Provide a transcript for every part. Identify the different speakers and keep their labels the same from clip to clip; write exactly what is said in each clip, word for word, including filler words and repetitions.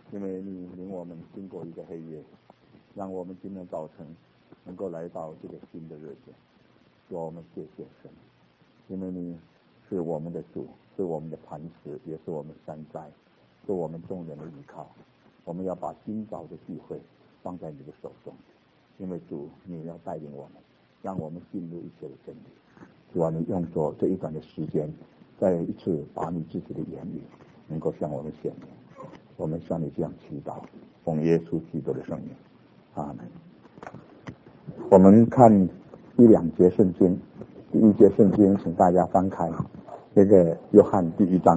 Speaker 1: 因为你领我们经过一个黑夜，让我们今天早晨能够来到这个新的日子，说我们谢谢神，因为你是我们的主，是我们的磐石，也是我们山寨，是我们众人的依靠。我们要把今早的聚会放在你的手中，因为主你要带领我们，让我们进入一切的真理。主啊，你用作这一段的时间，再一次把你自己的言语能够向我们显明。我们向你这样祈祷，奉耶稣基督的圣名，阿门。我们看一两节圣经，第一节圣经，请大家翻开这个约翰第一章，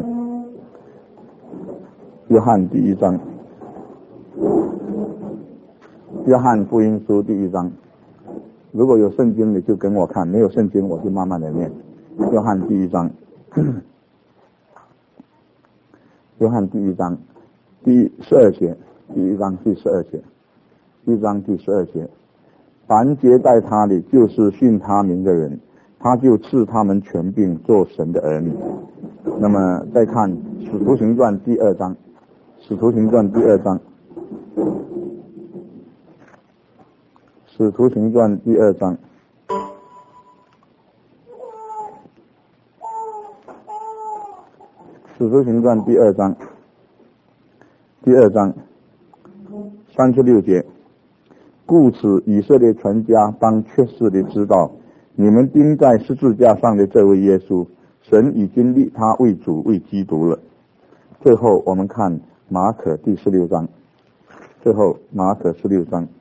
Speaker 1: 约翰第一章，约翰福音书第一章。如果有圣经，你就跟我看；没有圣经，我就慢慢的念。约翰第一章，约翰第一章。第十二节，第一章第十二节，一章第十二节，凡接待他的，就是信他名的人，他就赐他们权柄做神的儿女。那么再看使徒行传第二章，使徒行传第二章，使徒行传第二章，使徒行传第二章。第二章三十六节，故此以色列全家当确实的知道，你们钉在十字架上的这位耶稣，神已经立他为主为基督了。最后我们看马可第十六章，最后马可十六章，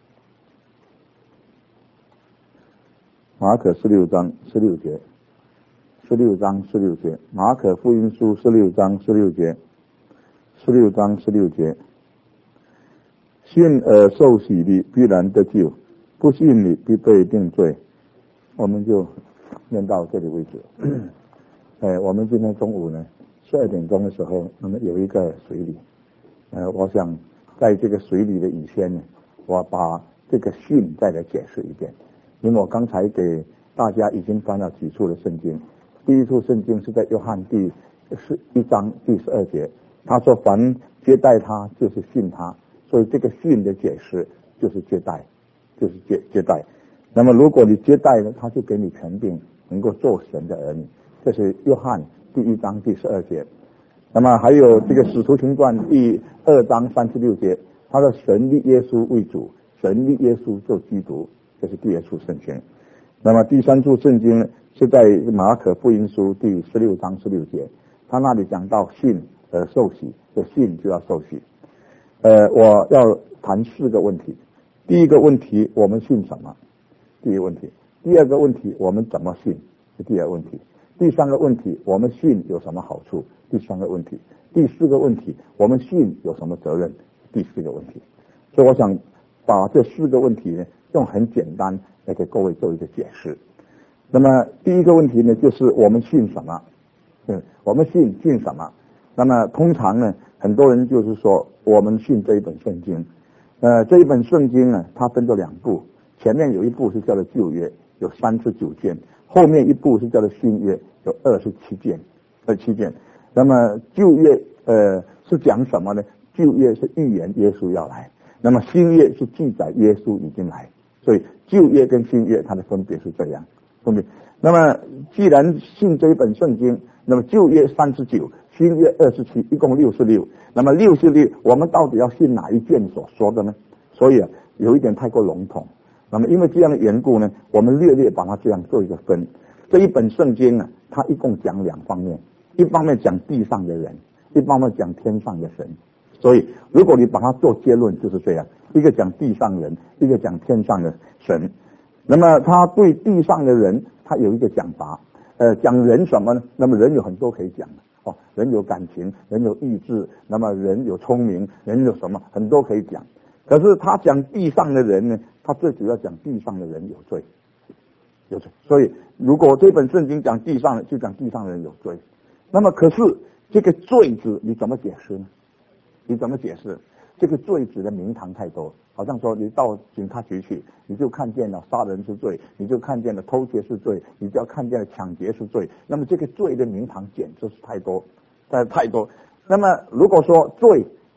Speaker 1: 马可十六章十六节，十六章十六节，马可福音书十六章十六节。十六章十六节，信而受洗的必然得救，不信的必被定罪。我们就念到这里为止。呃，我们今天中午呢，十二点钟的时候，那么有一个水礼。呃，我想在这个水礼的以前呢，我把这个信再来解释一遍，因为我刚才给大家已经翻了几处的圣经。第一处圣经是在约翰第十一章第十二节。他说凡接待他就是信他，所以这个信的解释就是接待，就是接接待。那么如果你接待了，他就给你权柄能够做神的儿女，这是约翰第一章第十二节。那么还有这个使徒行传第二章三十六节，他说神立耶稣为主，神立耶稣做基督，这是第二处圣经。那么第三处圣经是在马可福音书第十六章十六节，他那里讲到信而受洗，这信就要受洗。呃，我要谈四个问题。第一个问题，我们信什么？第一个问题。第二个问题，我们怎么信？是第二个问题。第三个问题，我们信有什么好处？第三个问题。第四个问题，我们信有什么责任？第四个问题。所以我想把这四个问题呢，用很简单来给各位做一个解释。那么第一个问题呢，就是我们信什么？嗯，我们信信什么？那么通常呢，很多人就是说我们信这一本圣经。呃，这一本圣经呢，它分作两部，前面有一部是叫做旧约，有三十九卷，后面一部是叫做新约，有二十七卷，二十七卷。那么旧约呃是讲什么呢？旧约是预言耶稣要来，那么新约是记载耶稣已经来，所以旧约跟新约它的分别是这样，分别。那么既然信这一本圣经，那么旧约三十九，新约二十七，一共六十六。那么六十六，我们到底要信哪一卷所说的呢？所以啊，有一点太过笼统。那么因为这样的缘故呢，我们略略把它这样做一个分。这一本圣经呢，它一共讲两方面，一方面讲地上的人，一方面讲天上的神。所以如果你把它做结论，就是这样，一个讲地上人，一个讲天上的神。那么他对地上的人，他有一个讲法，呃，讲人什么呢？那么人有很多可以讲的哦，人有感情，人有意志，那么人有聪明，人有什么，很多可以讲。可是他讲地上的人呢，他最主要讲地上的人有罪，有罪。所以如果这本圣经讲地上的，就讲地上的人有罪。那么可是这个罪字你怎么解释呢？你怎么解释？这个罪指的名堂太多，好像说你到警察局去，你就看见了杀人是罪，你就看见了偷窃是罪，你就要看见了抢劫是罪。那么这个罪的名堂简直是太多，呃太多。那么如果说罪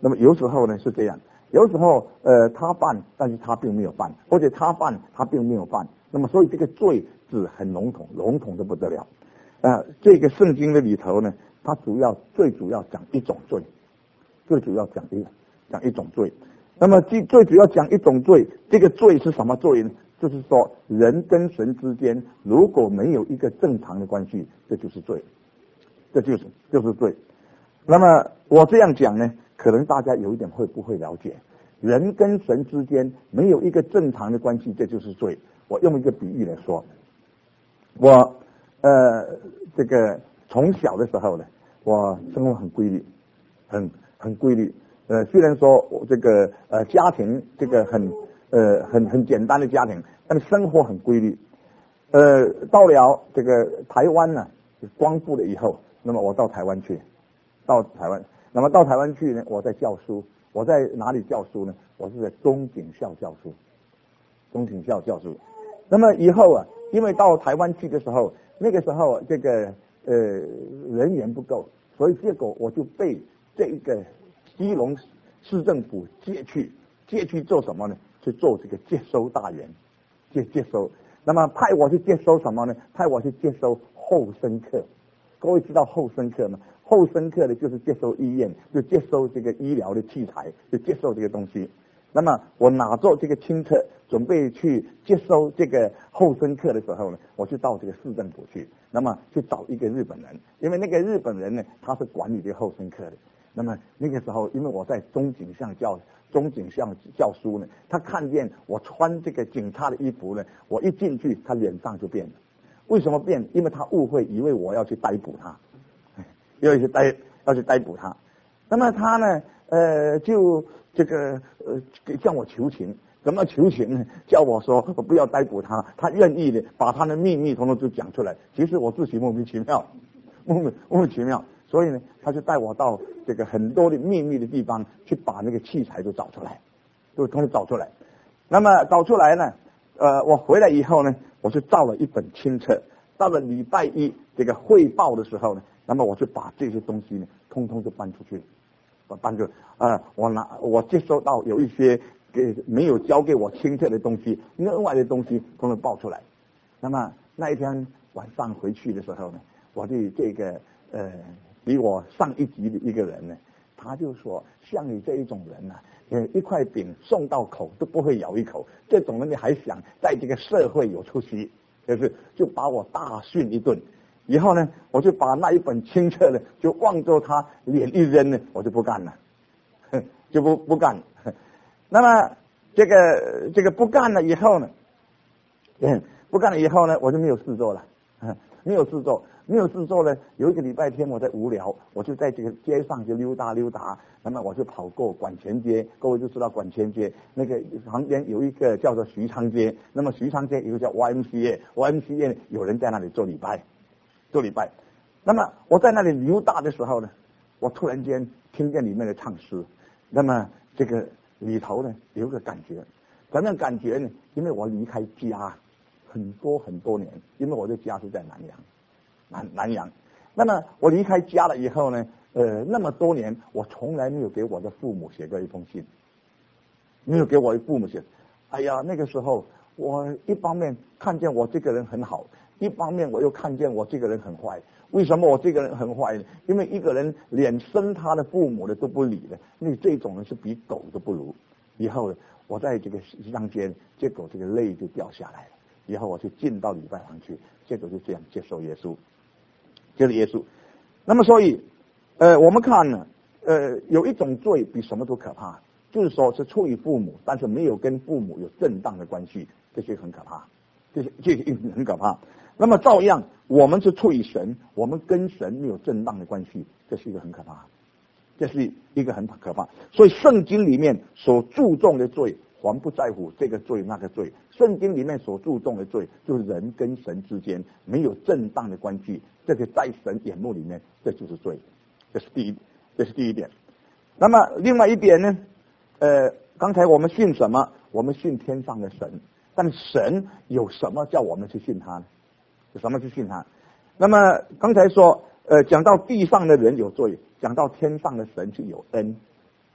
Speaker 1: 那么有时候呢是这样，有时候呃他犯，但是他并没有犯，或者他犯他并没有犯。那么所以这个罪字很笼统，笼统的不得了。呃，这个圣经的里头呢，它主要最主要讲一种罪，最主要讲一讲一种罪。那么最最主要讲一种罪，这个罪是什么罪呢？就是说人跟神之间如果没有一个正常的关系，这就是罪，这就是就是罪。那么我这样讲呢，可能大家有一点会不会了解？人跟神之间没有一个正常的关系，这就是罪。我用一个比喻来说，我呃这个从小的时候呢，我生活很规律，很很规律。呃，虽然说我这个呃家庭这个很呃很很简单的家庭，但是生活很规律。呃，到了这个台湾呢，光复了以后，那么我到台湾去，到台湾，那么到台湾去呢，我在教书。我在哪里教书呢？我是在中警校教书，中警校教书。那么以后啊，因为到台湾去的时候，那个时候这个呃人员不够，所以结果我就被这个基隆市政府接去，接去做什么呢？去做这个接收大员，接接收。那么派我去接收什么呢？派我去接收后生课。各位知道后生课吗？后生课呢，就是接收医院，就接收这个医疗的器材，就接收这个东西。那么我拿着这个清册，准备去接收这个后生课的时候呢，我就到这个市政府去，那么去找一个日本人，因为那个日本人呢，他是管理这个后生课的。那么那个时候，因为我在中警校教中警校教书呢，他看见我穿这个警察的衣服呢，我一进去，他脸上就变了。为什么变？因为他误会，以为我要去逮捕他，要去逮要去逮捕他。那么他呢，呃，就这个呃向我求情，怎么求情呢？叫我说我不要逮捕他，他愿意的，把他的秘密统统都讲出来。其实我自己莫名其妙，莫名莫名其妙。所以呢，他就带我到这个很多的秘密的地方去，把那个器材都找出来，都统统找出来。那么找出来呢，呃，我回来以后呢，我就照了一本清册。到了礼拜一这个汇报的时候呢，那么我就把这些东西呢，通通都搬出去，我搬出啊、呃，我拿我接收到有一些给没有交给我清册的东西，额外的东西通通报出来。那么那一天晚上回去的时候呢，我的这个呃。比我上一级的一个人呢，他就说，像你这一种人呢、啊，呃，一块饼送到口都不会咬一口，这种人你还想在这个社会有出息，就是就把我大训一顿。以后呢，我就把那一本清册呢，就望着他脸一扔呢，我就不干了，就不不干了。那么这个这个不干了以后呢，嗯，不干了以后呢，我就没有事做了，没有事做。没有事做呢，有一个礼拜天我在无聊，我就在这个街上就溜达溜达，那么我就跑过管前街，各位就知道管前街那个旁边有一个叫做徐昌街，那么徐昌街有个叫 Y M C A，Y M C A 有人在那里做礼拜，做礼拜。那么我在那里溜达的时候呢，我突然间听见里面的唱诗，那么这个里头呢有个感觉，怎么样感觉呢？因为我离开家很多很多年，因为我的家是在南洋。南南洋，那么我离开家了以后呢，呃，那么多年，我从来没有给我的父母写过一封信，没有给我的父母写。哎呀，那个时候我一方面看见我这个人很好，一方面我又看见我这个人很坏。为什么我这个人很坏呢？因为一个人连生他的父母的都不理的，那这种人是比狗都不如。以后我在这个西藏街，结果这个泪就掉下来了。以后我就进到礼拜堂去，结果就这样接受耶稣。就是耶稣。那么所以，呃，我们看呢，呃，有一种罪比什么都可怕，就是说是出于父母，但是没有跟父母有正当的关系，这些很可怕，这些这些很可怕。那么照样，我们是出于神，我们跟神没有正当的关系，这是一个很可怕，这是一个很可怕。所以圣经里面所注重的罪，还不在乎这个罪那个罪。圣经里面所注重的罪，就是人跟神之间没有正当的关系，这个在神眼目里面，这就是罪。这是第一，这是第一点。那么另外一点呢？呃，刚才我们信什么？我们信天上的神，但神有什么叫我们去信他呢？有什么去信他？那么刚才说，呃，讲到地上的人有罪，讲到天上的神是有恩，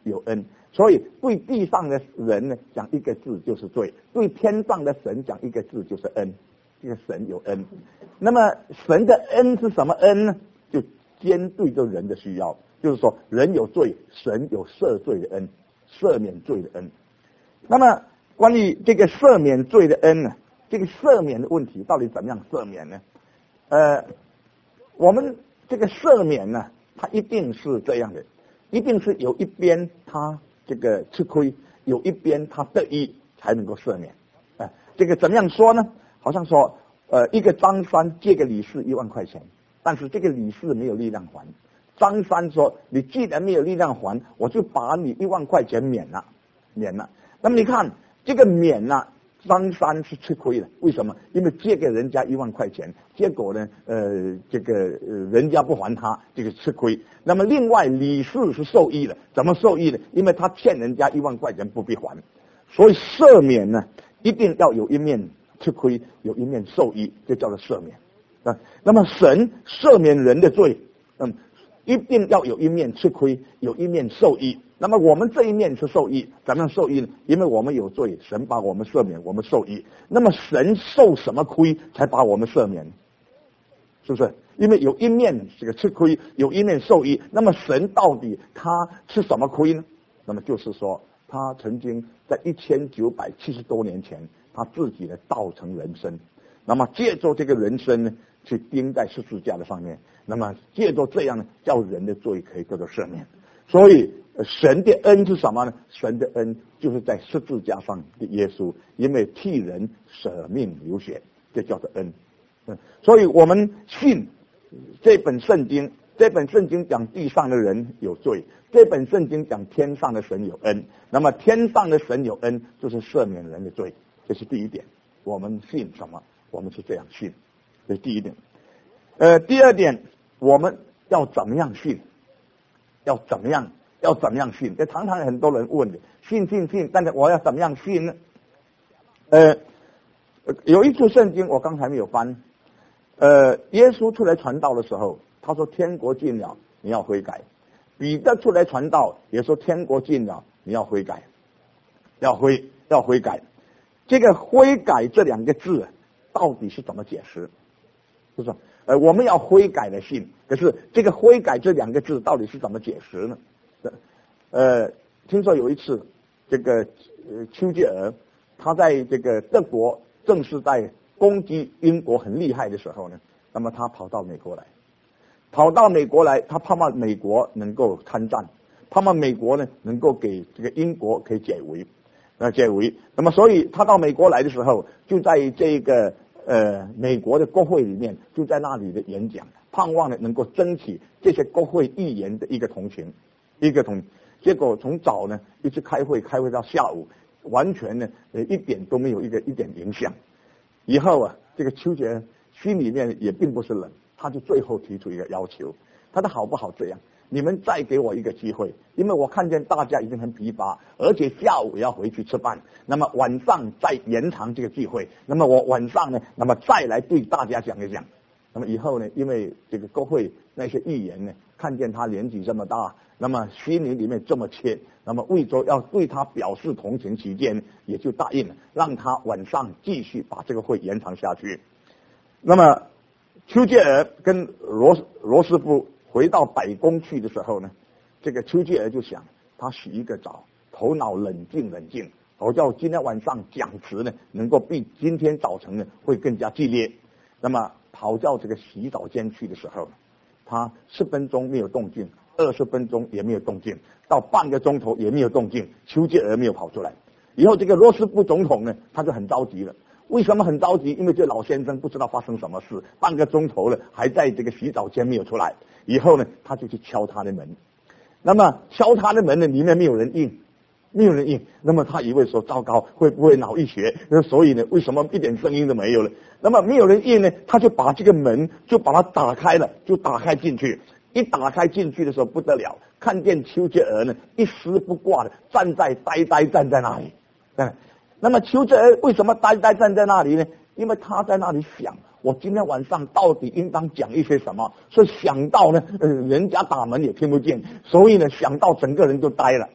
Speaker 1: 有恩。所以对地上的人呢讲一个字就是罪，对天上的神讲一个字就是恩。这个神有恩，那么神的恩是什么恩呢？就兼对着人的需要，就是说人有罪，神有赦罪的恩，赦免罪的恩。那么关于这个赦免罪的恩呢，这个赦免的问题到底怎么样赦免呢？呃，我们这个赦免呢，它一定是这样的，一定是有一边他这个吃亏，有一边他得益才能够赦免。呃，这个怎么样说呢？好像说，呃，一个张三借给李四一万块钱，但是这个李四没有力量还。张三说：“你既然没有力量还，我就把你一万块钱免了，免了。”那么你看这个免了，张三是吃亏了。为什么？因为借给人家一万块钱，结果呢，呃，这个呃人家不还他，这个吃亏。那么另外李四是受益了，怎么受益呢？因为他欠人家一万块钱不必还，所以赦免呢，一定要有一面吃亏，有一面受益，就叫做赦免啊。那么神赦免人的罪，嗯，一定要有一面吃亏，有一面受益。那么我们这一面是受益，怎么样受益呢？因为我们有罪，神把我们赦免，我们受益。那么神受什么亏才把我们赦免？是不是？因为有一面这个吃亏，有一面受益。那么神到底他吃什么亏呢？那么就是说，他曾经在一千九百七十多年前，他自己呢道成人身，那么借助这个人身呢，去钉在十字架的上面，那么借助这样呢，叫人的罪可以得到赦免。所以神的恩是什么呢？神的恩就是在十字架上的耶稣，因为替人舍命流血，这叫做恩。嗯，所以我们信这本圣经，这本圣经讲地上的人有罪，这本圣经讲天上的神有恩。那么天上的神有恩，就是赦免人的罪，这是第一点。我们信什么？我们是这样信，这是第一点。呃，第二点，我们要怎么样信？要怎么样？要怎么样信？这常常很多人问的，信信信，但是我要怎么样信呢？呃，有一处圣经我刚才没有翻，呃，耶稣出来传道的时候，他说天国近了，你要悔改。彼得出来传道也说天国近了，你要悔改，要悔要悔改。这个悔改这两个字到底是怎么解释？就是说呃，我们要悔改的信，可是这个悔改这两个字到底是怎么解释呢？呃，听说有一次，这个呃丘吉尔他在这个德国正是在攻击英国很厉害的时候呢，那么他跑到美国来，跑到美国来，他盼望美国能够参战，盼望美国呢能够给这个英国可以解围，呃解围。那么所以他到美国来的时候，就在这个呃美国的国会里面，就在那里的演讲，盼望呢能够争取这些国会议员的一个同情，一个同。结果从早呢一直开会，开会到下午，完全呢呃一点都没有一个一点影响。以后啊，这个丘吉尔心里面也并不是冷，他就最后提出一个要求，他说好不好这样？你们再给我一个机会，因为我看见大家已经很疲乏，而且下午也要回去吃饭，那么晚上再延长这个聚会，那么我晚上呢，那么再来对大家讲一讲。那么以后呢，因为这个国会那些议员呢，看见他年纪这么大，那么心里里面这么切，那么为着要对他表示同情起见，也就答应了，让他晚上继续把这个会延长下去。那么丘吉尔跟罗罗斯福回到白宫去的时候呢，这个丘吉尔就想，他洗一个澡，头脑冷静冷静，我叫今天晚上讲词呢，能够比今天早晨呢会更加激烈。那么跑到这个洗澡间去的时候，他十分钟没有动静，二十分钟也没有动静，到半个钟头也没有动静，丘吉尔没有跑出来。以后这个罗斯福总统呢，他就很着急了。为什么很着急？因为这老先生不知道发生什么事，半个钟头了还在这个洗澡间没有出来。以后呢，他就去敲他的门。那么敲他的门呢，里面没有人应，没有人应。那么他以为说糟糕，会不会脑溢血？那所以呢，为什么一点声音都没有了？那么没有人应呢，他就把这个门就把它打开了，就打开进去。一打开进去的时候不得了，看见丘吉尔呢一丝不挂的站在呆呆站在那里。嗯，那么丘吉尔为什么呆呆站在那里呢？因为他在那里想，我今天晚上到底应当讲一些什么？所以想到呢，呃，人家打门也听不见，所以呢，想到整个人就呆了。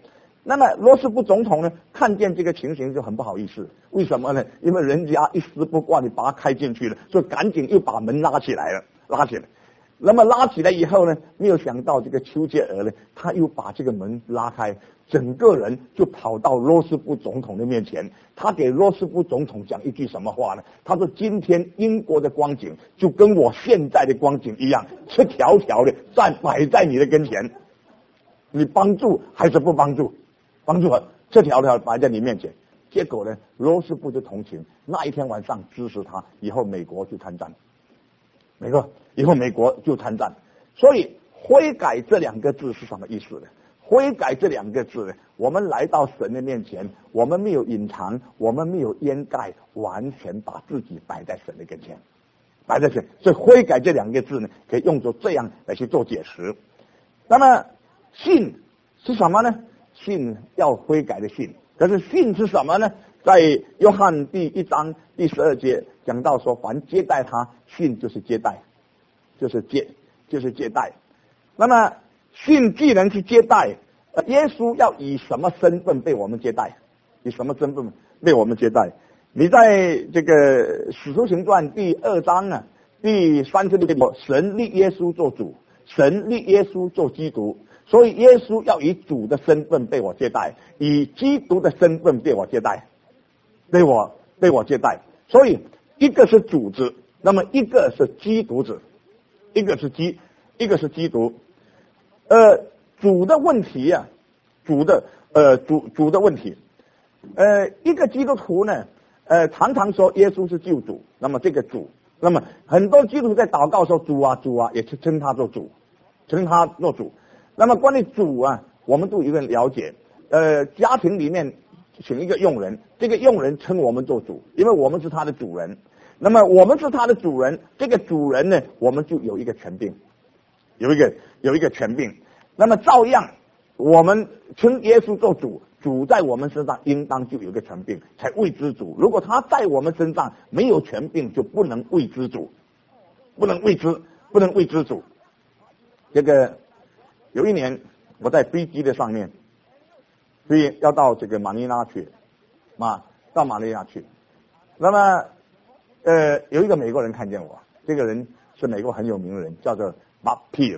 Speaker 1: 那么罗斯福总统呢，看见这个情形就很不好意思，为什么呢？因为人家一丝不挂，你把他开进去了，所以赶紧又把门拉起来了，拉起来。那么拉起来以后呢，没有想到这个丘吉尔呢，他又把这个门拉开，整个人就跑到罗斯福总统的面前。他给罗斯福总统讲一句什么话呢？他说：“今天英国的光景就跟我现在的光景一样，赤条条的站摆在你的跟前，你帮助还是不帮助？帮助了，赤条条摆在你面前。”结果呢，罗斯福就同情，那一天晚上支持他，以后美国就参战。美国以后美国就参战，所以悔改这两个字是什么意思呢？悔改这两个字呢，我们来到神的面前，我们没有隐藏，我们没有掩盖，完全把自己摆在神的跟前，摆在神。所以悔改这两个字呢，可以用作这样来去做解释。那么信是什么呢？信要悔改的信，可是信是什么呢？在约翰第一章第十二节讲到说，凡接待他，信就是接待，就是接，就是接待。那么信既然是接待，呃，耶稣要以什么身份被我们接待？以什么身份被我们接待？你在这个使徒行传第二章呢，第三十六节，神立耶稣做主，神立耶稣做基督。所以耶稣要以主的身份被我接待，以基督的身份被我接待。被我被我接待，所以一个是主子，那么一个是基督子，一个是基，一个是基督。呃，主的问题呀、啊，主的呃主主的问题，呃，一个基督徒呢，呃，常常说耶稣是救主，那么这个主，那么很多基督徒在祷告说主啊主啊，也是称他做主，称他做主。那么关于主啊，我们都有一个了解，呃，家庭里面请一个佣人，这个佣人称我们做主，因为我们是他的主人。那么我们是他的主人，这个主人呢，我们就有一个权柄，有一个有一个权柄。那么照样，我们称耶稣做主，主在我们身上应当就有一个权柄，才谓之主。如果他在我们身上没有权柄，就不能谓之主，不能谓之不能谓之主。这个有一年我在飞机的上面。所以要到这个马尼拉去，啊，到马尼拉去。那么，呃，有一个美国人看见我，这个人是美国很有名的人，叫做 Bob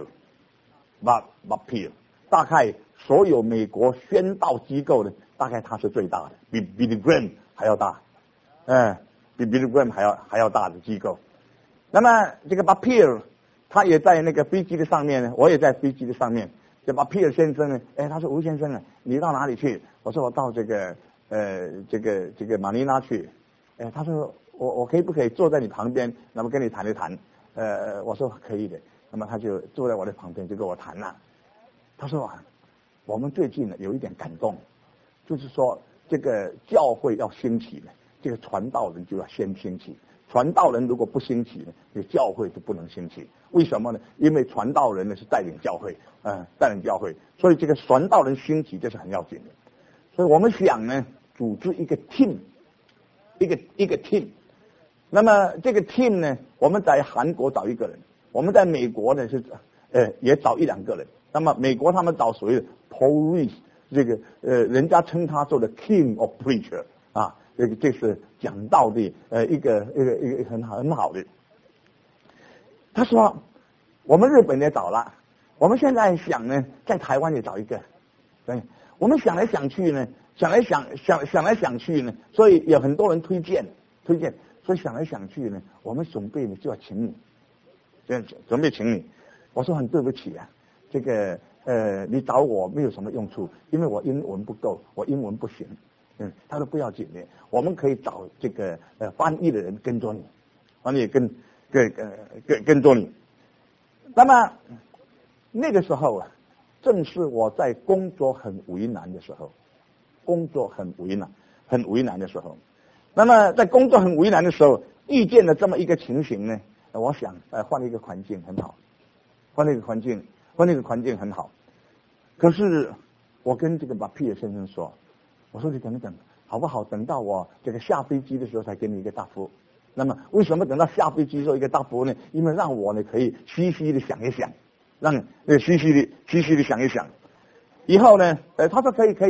Speaker 1: Peel，Bob Bob Peel， 大概所有美国宣道机构的，大概他是最大的，比 Billy Graham 还要大，嗯、呃，比 Billy Graham 还要还要大的机构。那么这个 Bob Peel， 他也在那个飞机的上面呢，我也在飞机的上面。就把皮尔先生呢，哎，他说吴先生呢，你到哪里去？我说我到这个呃这个这个马尼拉去。哎，他说我我可以不可以坐在你旁边，那么跟你谈一谈？呃，我说可以的。那么他就坐在我的旁边就跟我谈了。他说啊，我们最近呢有一点感动，就是说这个教会要兴起呢，这个传道人就要先兴起。传道人如果不兴起呢，这个教会就不能兴起。为什么呢？因为传道人呢是带领教会，嗯，带领教会，所以这个传道人兴起这是很要紧的。所以我们想呢，组织一个 team， 一个一个 team。那么这个 team 呢，我们在韩国找一个人，我们在美国呢是呃也找一两个人。那么美国他们找所谓的 Paul Rees， 这个呃人家称他做的 King of Preacher 啊。这个这是讲道的呃一个一个一个很好很好的。他说我们日本也找了，我们现在想呢，在台湾也找一个。对，我们想来想去呢，想来想想想来想去呢，所以有很多人推荐推荐，所以想来想去呢，我们准备呢就要请你，这样准备请你。我说很对不起啊，这个呃你找我没有什么用处，因为我英文不够，我英文不行。嗯，他说不要紧的，我们可以找这个呃翻译的人跟着你，翻译跟跟跟跟跟着你。那么那个时候啊，正是我在工作很为难的时候，工作很为难，很为难的时候。那么在工作很为难的时候，遇见了这么一个情形呢，我想呃换一个环境很好，换一个环境，换一个环境很好。可是我跟这个马皮尔先生说。我说你等等，好不好？等到我这个下飞机的时候才给你一个答复。那么为什么等到下飞机时候一个答复呢？因为让我呢可以细细的想一想，让呃细细的细细的想一想。以后呢，呃，他说可以可以，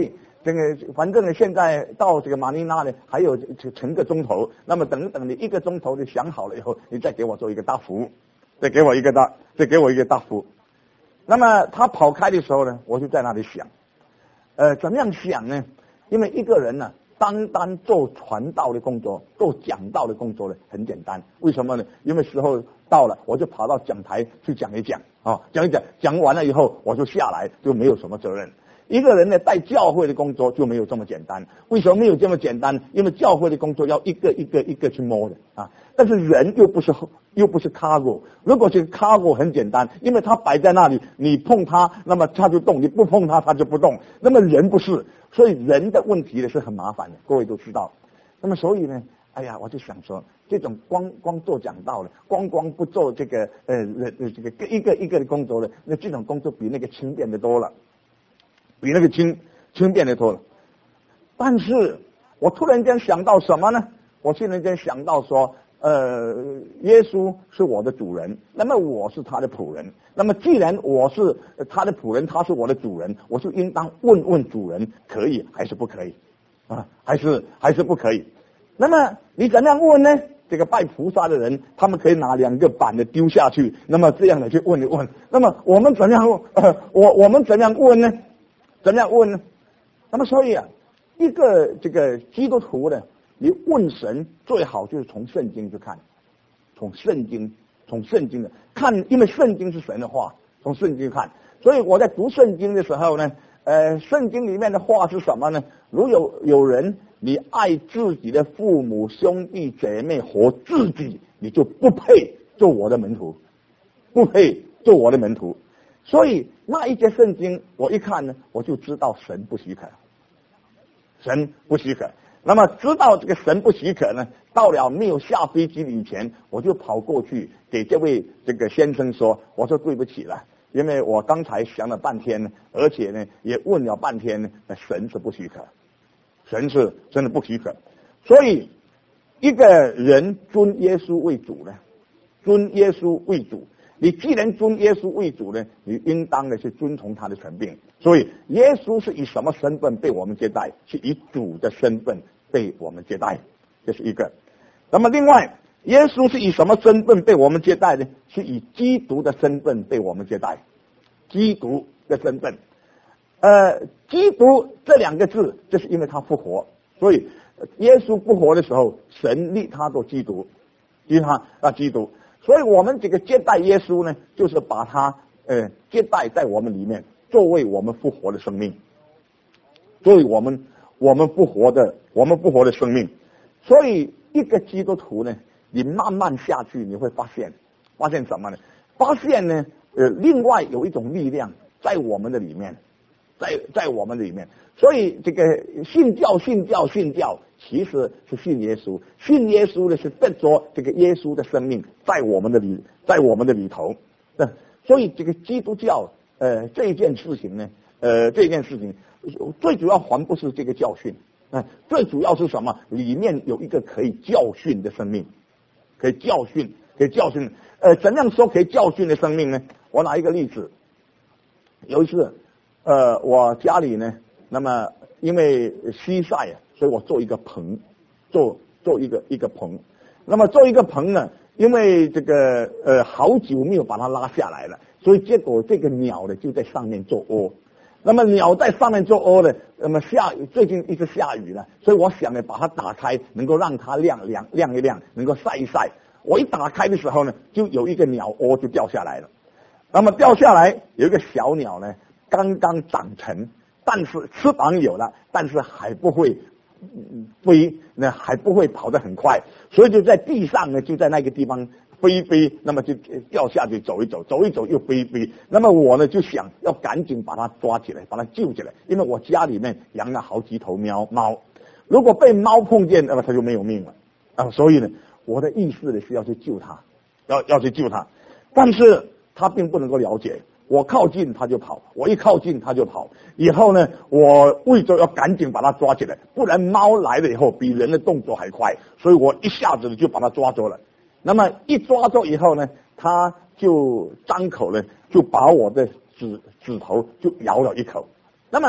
Speaker 1: 这个反正呢，现在到这个马尼拉呢还有成个钟头，那么等等你一个钟头你想好了以后，你再给我做一个答复，再给我一个答，再给我一个答复。那么他跑开的时候呢，我就在那里想，呃，怎么样想呢？因为一个人呢、啊，单单做传道的工作，做讲道的工作呢，很简单。为什么呢？因为时候到了，我就跑到讲台去讲一讲啊，讲一讲，讲完了以后我就下来，就没有什么责任。一个人呢，带教会的工作就没有这么简单。为什么没有这么简单？因为教会的工作要一个一个一个去摸的啊。但是人又不是又不是 cargo， 如果是 cargo 很简单，因为它摆在那里，你碰它，那么它就动；你不碰它，它就不动。那么人不是，所以人的问题呢是很麻烦的，各位都知道。那么所以呢，哎呀，我就想说，这种光光做讲道的，光光不做这个呃呃这个一个一个的工作的，那这种工作比那个轻便的多了。比那个轻轻便的多了，但是我突然间想到什么呢？我突然间想到说，呃，耶稣是我的主人，那么我是他的仆人。那么既然我是他的仆人，他是我的主人，我就应当问问主人，可以还是不可以？啊，还是还是不可以？那么你怎样问呢？这个拜菩萨的人，他们可以拿两个板的丢下去，那么这样的去问一问。那么我们怎样？呃，我我们怎样问呢？怎样问呢？那么所以啊，一个这个基督徒呢，你问神最好就是从圣经去看，从圣经从圣经的看，因为圣经是神的话，从圣经看。所以我在读圣经的时候呢，呃，圣经里面的话是什么呢？如有有人你爱自己的父母兄弟姐妹和自己，你就不配做我的门徒，不配做我的门徒。所以那一节圣经我一看呢，我就知道神不许可，神不许可。那么知道这个神不许可呢，到了没有下飞机以前，我就跑过去给这位这个先生说，我说对不起了，因为我刚才想了半天呢，而且呢也问了半天呢，神是不许可，神是真的不许可。所以一个人尊耶稣为主呢，尊耶稣为主。你既然尊耶稣为主呢，你应当的是遵从他的权柄。所以耶稣是以什么身份被我们接待？是以主的身份被我们接待，这是一个。那么另外，耶稣是以什么身份被我们接待呢？是以基督的身份被我们接待，基督的身份。呃，基督这两个字，就是因为他复活，所以耶稣复活的时候，神立他做基督，立他啊基督。所以我们这个接待耶稣呢，就是把他呃接待在我们里面，作为我们复活的生命，作为我们我们复活的我们复活的生命。所以一个基督徒呢，你慢慢下去，你会发现发现什么呢？发现呢，呃，另外有一种力量在我们的里面，在在我们的里面。所以这个信教信教信教，其实是信耶稣，信耶稣的是得着这个耶稣的生命在我们的里，在我们的里头。呃、所以这个基督教呃这一件事情呢，呃这件事情最主要还不是这个教训，呃、最主要是什么？里面有一个可以教训的生命，可以教训，可以教训。呃，怎样说可以教训的生命呢？我拿一个例子，有一次，呃，我家里呢。那么因为西晒啊，所以我做一个棚，做做一个一个棚。那么做一个棚呢，因为这个呃好久没有把它拉下来了，所以结果这个鸟呢就在上面做窝。那么鸟在上面做窝呢，那么下雨最近一直下雨了，所以我想呢把它打开，能够让它晾晾晾一晾，能够晒一晒。我一打开的时候呢，就有一个鸟窝就掉下来了。那么掉下来有一个小鸟呢，刚刚长成。但是翅膀有了，但是还不会飞，那还不会跑得很快，所以就在地上呢，就在那个地方飞飞，那么就掉下去走一走，走一走又飞飞。那么我呢就想要赶紧把它抓起来，把它救起来，因为我家里面养了好几头喵猫，如果被猫碰见，那么它就没有命了啊。所以呢，我的意思呢是要去救它，要要去救它，但是它并不能够了解。我靠近它就跑，我一靠近它就跑。以后呢，我为着要赶紧把它抓起来，不然猫来了以后比人的动作还快，所以我一下子就把它抓住了。那么一抓住以后呢，它就张口呢，就把我的指指头就咬了一口。那么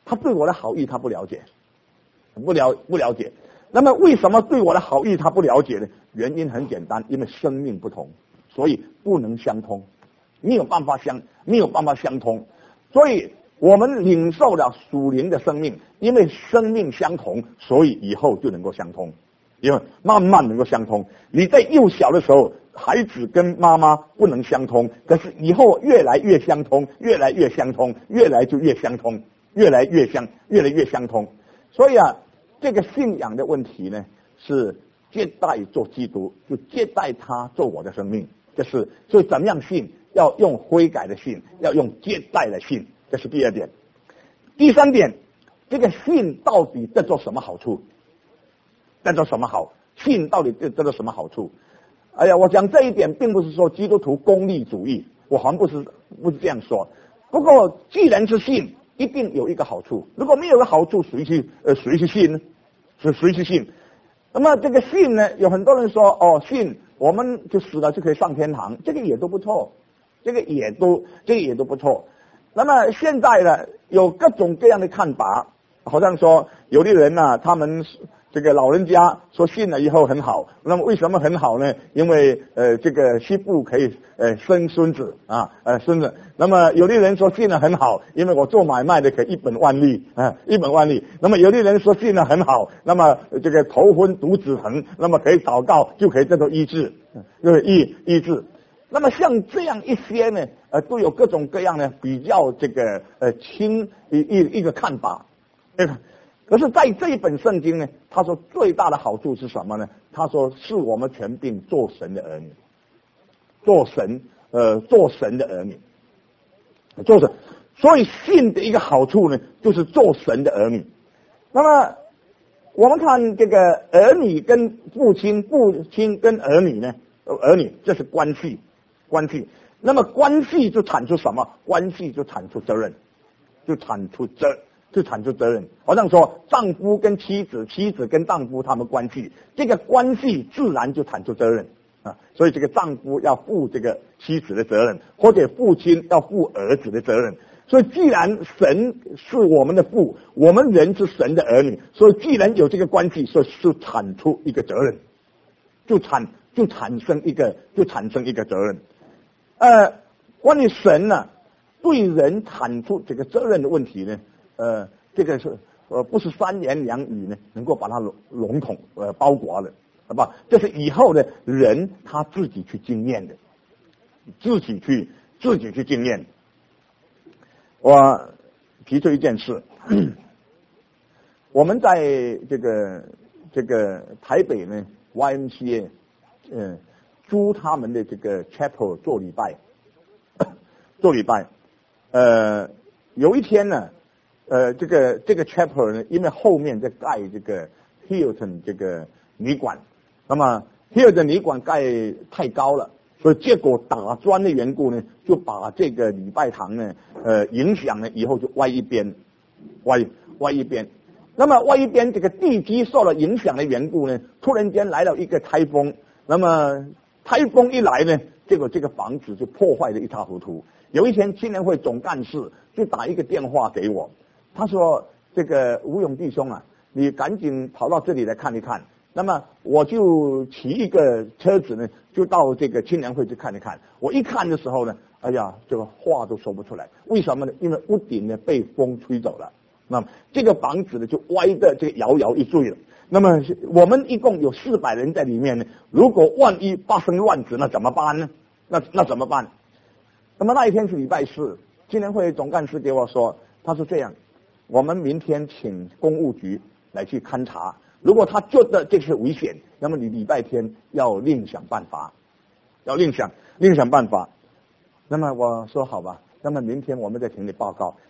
Speaker 1: 他对我的好意他不了解，不了不了解。那么为什么对我的好意他不了解呢？原因很简单，因为生命不同，所以不能相通，没有办法相没有办法相通。所以我们领受了属灵的生命，因为生命相同，所以以后就能够相通，因为慢慢能够相通。你在幼小的时候，孩子跟妈妈不能相通，可是以后越来越相通，越来越相通，越来就越相通，越来越相越来越相通。所以啊，这个信仰的问题呢，是接待做基督，就接待他做我的生命。这是所以怎么样信，要用悔改的信，要用接待的信，这是第二点。第三点，这个信到底得到什么好处？得到什么好？信到底得到什么好处？哎呀，我讲这一点，并不是说基督徒功利主义，我还不是不是这样说。不过，既然是信，一定有一个好处。如果没有个好处，谁去呃谁去信呢？是谁去信？那么这个信呢，有很多人说哦，信我们就死了就可以上天堂，这个也都不错，这个也都这个也都不错。那么现在呢，有各种各样的看法，好像说有的人呢、啊，他们这个老人家说信了以后很好，那么为什么很好呢？因为呃这个媳妇可以呃生孙子啊呃孙子。那么有的人说信了很好，因为我做买卖的可以一本万利啊一本万利。那么有的人说信了很好，那么这个头昏肚子疼，那么可以祷告就可以得到医治，就是医医治。那么像这样一些呢，呃都有各种各样的比较这个呃轻一一一个看法。可是，在这一本圣经呢，他说最大的好处是什么呢？他说是我们全并做神的儿女，做神呃做神的儿女，做神。所以信的一个好处呢，就是做神的儿女。那么我们看这个儿女跟父亲，父亲跟儿女呢，儿女这是关系，关系。那么关系就产出什么？关系就产出责任，就产出责。就产出责任，好像说丈夫跟妻子，妻子跟丈夫他们关系，这个关系自然就产出责任啊。所以这个丈夫要负这个妻子的责任，或者父亲要负儿子的责任。所以既然神是我们的父，我们人是神的儿女，所以既然有这个关系，所以就产出一个责任，就产就产生一个就产生一个责任。呃，关于神呢、啊，对人产出这个责任的问题呢？呃，这个是呃不是三言两语呢能够把它笼笼统呃包裹的，好吧？这是以后的人他自己去经验的，自己去自己去经验。我提出一件事，我们在这个这个台北呢 Y M C A 嗯、呃、租他们的这个 chapel 做礼拜，做礼拜，呃有一天呢。呃，这个这个 chapel 呢，因为后面在盖这个 Hilton 这个旅馆，那么 Hilton 旅馆盖太高了，所以结果打砖的缘故呢，就把这个礼拜堂呢，呃，影响了以后就歪一边，歪歪一边。那么歪一边这个地基受了影响的缘故呢，突然间来了一个台风，那么台风一来呢，结果这个房子就破坏得一塌糊涂。有一天青年会总干事就打一个电话给我。他说：“这个吴勇弟兄啊，你赶紧跑到这里来看一看。”那么我就骑一个车子呢，就到这个青年会去看一看。我一看的时候呢，哎呀，这个话都说不出来。为什么呢？因为屋顶呢被风吹走了，那么这个房子呢就歪的这个摇摇欲坠了。那么我们一共有四百人在里面呢，如果万一发生乱子，那怎么办呢？那那怎么办？那么那一天是礼拜四，青年会总干事给我说，他说这样。我们明天请公务局来去勘察，如果他觉得这是危险，那么你礼拜天要另想办法，要另想另想办法。那么我说好吧，那么明天我们再请你报告。